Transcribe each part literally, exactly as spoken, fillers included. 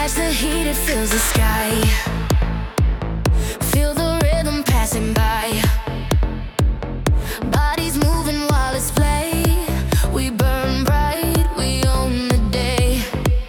catch the heat, it fills the sky. Feel the rhythm passing by. Bodies moving while it's play. We burn bright, we own the day.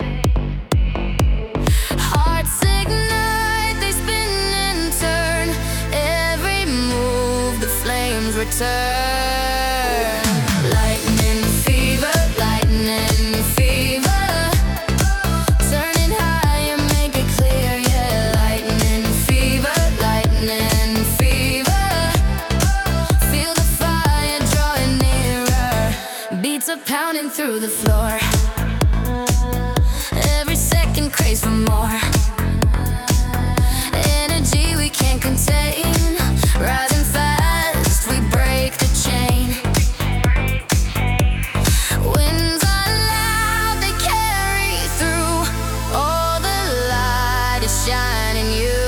Hearts ignite, they spin and turn. Every move, the flames return. Lightning fever, lightning fever. Turning high and make it clear, yeah. Lightning fever, lightning fever. Feel the fire drawing nearer. Beats are pounding through the floor. Every second craves for more. Energy we can't contain. Rising fast, we break the chain. Winds are loud, they carry through. All the light is shining you.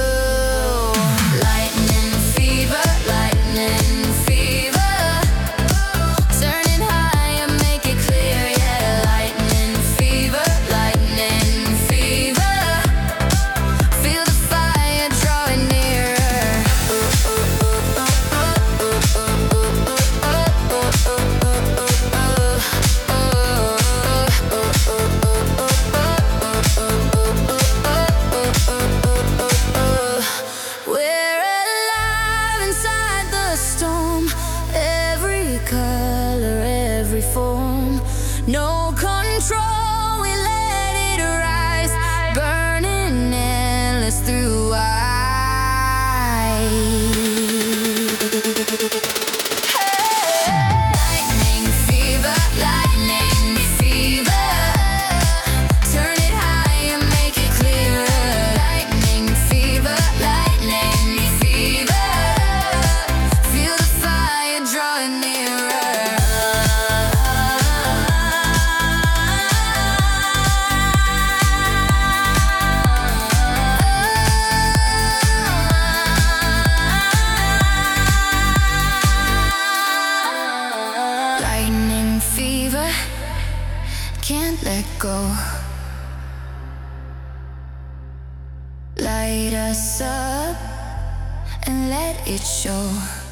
Lightning fever, lightning fever. Turning high and make it clear, yeah. Lightning fever, lightning fever. Feel the fire drawing nearer. We're alive inside the storm. Every color, every form. No control, we let it rise. Burning endless through eyes. Lightning fever, lightning fever. Turn it high and make it clearer. Lightning fever, lightning fever. Feel the fire drawing nearer. Lightning fever, can't let go. Light us up and let it show.